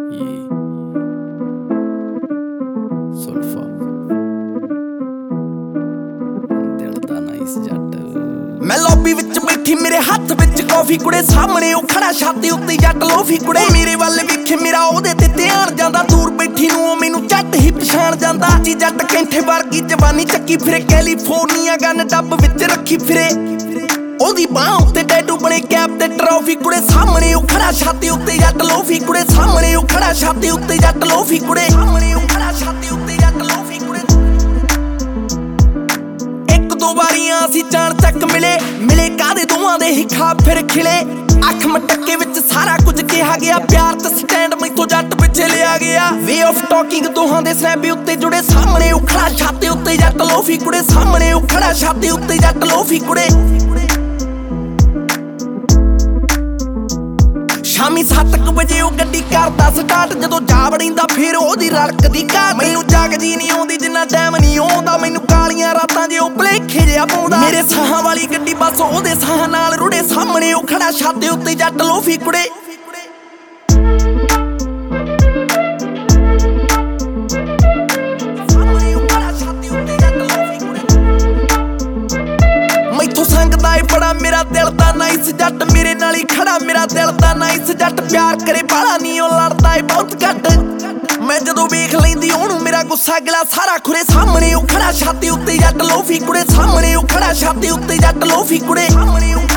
Yeah. Sulfa ਦਿਲ ਦਾ nice ਜੱਟ ਮੈਂ ਲੌਬੀ ਵਿੱਚ ਬੈਠੀ ਮੇਰੇ ਹੱਥ ਵਿੱਚ ਕਾਫੀ ਕੁੜੇ ਸਾਹਮਣੇ ਉਹ ਖੜਾ ਛਾਤੀ ਉੱਤੇ ਜੱਟ ਲੋਫੀ ਕੁੜੇ ਮੇਰੇ ਵੱਲ ਵੇਖੇ ਮੇਰਾ ਉਹਦੇ ਤੇ ਧਿਆਨ ਜਾਂਦਾ ਦੂਰ ਬੈਠੀ ਨੂੰ ਉਹ ਮੈਨੂੰ ਝੱਟ ਹੀ ਪਛਾਣ ਜਾਂਦਾ ਜੀ ਜੱਟ ਕੈਂਠੇ ਵਰਗੀ ਜਵਾਨੀ ਚੱਕੀ ਫਿਰੇ ਕੈਲੀਫੋਰਨੀਆ ਗਨ ਡੱਬ ਵਿੱਚ ਰੱਖੀ ਫਿਰੇ ਉਹਦੀ ਬਾਹ ਉੱਤੇ ਟੈਟੂ ਬਣੇ ਕੈਪ ਤੇ ਟਰੋਫੀ ਕੁੜੇ ਸਾਹਮਣੇ ਉਹ ਖੜਾ ਛਾਤੀ ਉੱਤੇ ਜੱਟ ਲੋਫੀ ਕੁੜੇ ਸਾਹਮਣੇ ਉਹ ਖੜਾ ਛਾਤੀ ਉੱਤੇ ਜੱਟ ਲੋਫੀ ਕੁੜੇ ਸਾਹਮਣੇ ਉਹ ਖੜਾ ਛਾਤੀ ਉੱਤੇ ਜੱਟ ਲੋਫੀ ਕੁੜੇ ਇੱਕ ਦੋ ਵਾਰੀਆਂ ਅਸੀਂ ਜਾਣ ਤੱਕ ਮਿਲੇ ਕਾਦੇ ਦੋਵਾਂ ਦੇ ਹੀ ਖਾਬ ਫਿਰ ਖਿਲੇ ਅੱਖ ਮਟਕੇ ਵਿੱਚ ਸਾਰਾ ਕੁਝ ਕਿਹਾ ਗਿਆ ਪਿਆਰ ਤੇ ਸਟੈਂਡ ਮੈਥੋਂ ਜੱਟ ਪਿੱਛੇ ਲਿਆ ਗਿਆ ਵੇ ਆਫ ਟਾਕਿੰਗ ਦੋਹਾਂ ਦੇ ਸਨੈਪ ਉੱਤੇ ਜੁੜੇ ਸਾਹਮਣੇ ਉਹ ਖੜਾ ਛਾਤੀ ਉੱਤੇ ਜੱਟ ਲੋਫੀ ਕੁੜੇ ਸਾਹਮਣੇ ਉਹ ਖੜਾ ਛਾਤੀ ਉੱਤੇ ਜੱਟ ਲੋਫੀ ਕੁੜੇ ਸ਼ਾਮੀ 7 ਵਜੇ ਉਹ ਗੱਡੀ ਕਰਦਾ ਸਟਾਰਟ ਜਦੋਂ ਜਾ ਵੜੀਂਦਾ ਫਿਰ ਉਹਦੀ ਰੜਕਦੀ ਕਾਰ ਮੈਨੂੰ ਜਾਗ ਜੀ ਨਹੀਂ ਆਉਂਦੀ ਜਿੰਨਾ ਟਾਈਮ ਨਹੀਂ ਆਉਂਦਾ ਮੈਨੂੰ ਕਾਲੀਆਂ ਰਾਤਾਂ ਜੇ ਉਹ ਭਲੇਖੇ ਜਿਹਾ ਪਾਉਂਦਾ ਮੇਰੇ ਸਾਹਾਂ ਵਾਲੀ ਗੱਡੀ ਬਸ ਉਹਦੇ ਸਾਹਾਂ ਨਾਲ ਰੁੜੇ ਸਾਹਮਣੇ ਉਹ ਖੜਾ ਛਾਤੇ ਉੱਤੇ ਜੱਟ ਲੋਫੀ ਕੁੜੇ ਸੰਗਦਾ ਏ ਬੜਾ ਮੇਰਾ ਦਿਲ ਦਾ ਨਾਈਸ ਜੱਟ ਮੇਰੇ ਨਾਲ ਹੀ ਖੜਾ ਮੇਰਾ ਦਿਲ ਦਾ ਨਾਈਸ ਜੱਟ ਪਿਆਰ ਕਰੇ ਬਾਲਾ ਨਹੀਂ ਉਹ ਲੜਦਾ ਏ ਬਹੁਤ ਘੱਟ ਮੈਂ ਜਦੋਂ ਵੇਖ ਲੈਂਦੀ ਉਹਨੂੰ ਮੇਰਾ ਗੁੱਸਾ ਗਿਲਾ ਸਾਰਾ ਖੁਰੇ ਸਾਹਮਣੇ ਉਹ ਖੜਾ ਛਾਤੀ ਉੱਤੇ ਜੱਟ ਲੋਫੀ ਕੁੜੇ ਸਾਹਮਣੇ ਉਹ ਖੜਾ ਛਾਤੀ ਉੱਤੇ ਜੱਟ ਲੋਫੀ ਕੁੜੇ ਸਾਹਮਣੇ